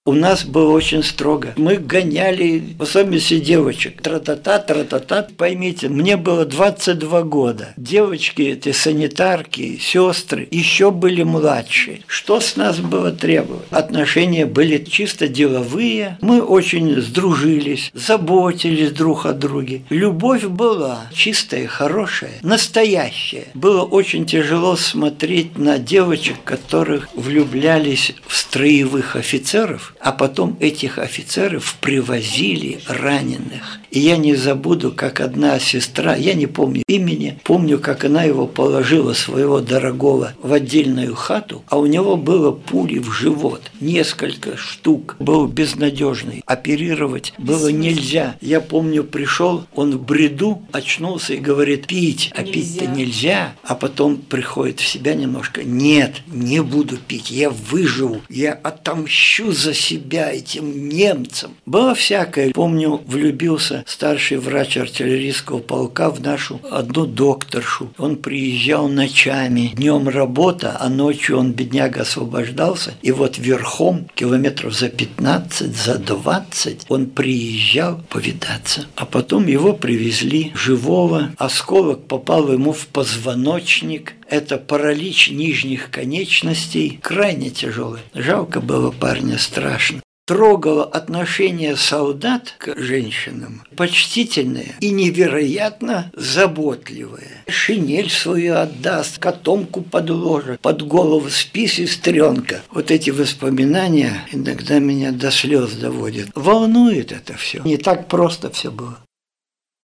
У нас было очень строго. Мы гоняли, в особенности девочек. Тра-та-та, тра-та-та. Поймите, мне было 22 года. Девочки, эти санитарки, сестры, еще были младшие. Что с нас было требовать? Отношения были чисто деловые. Мы очень сдружились, заботились друг о друге. Любовь была чистая, хорошая, настоящая. Было очень тяжело смотреть на девочек, которых влюблялись в строевых офицеров, а потом этих офицеров привозили раненых. И я не забуду, как одна сестра, я не помню имени, помню, как она его положила, своего дорогого, в отдельную хату, а у него было пули в живот, несколько штук, был безнадежный, оперировать было нельзя. Я помню, пришел, он в бреду очнулся и говорит: пить, а пить-то нельзя, а потом приходит в себя немножко: нет, не буду пить, я выживу, я отомщу за себя этим немцам. Было всякое. Помню, влюбился старший врач артиллерийского полка в нашу одну докторшу. Он приезжал ночами, днем работа, а ночью он, бедняга, освобождался. И вот верхом, километров за 15, за 20, он приезжал повидаться. А потом его привезли живого. Осколок попал ему в позвоночник. Это паралич нижних конечностей, крайне тяжелый. Жалко было парня, страшно. Трогало отношение солдат к женщинам почтительное и невероятно заботливое. Шинель свою отдаст, котомку подложит, под голову спи, сестренка. Вот эти воспоминания иногда меня до слез доводят. Волнует это все. Не так просто все было.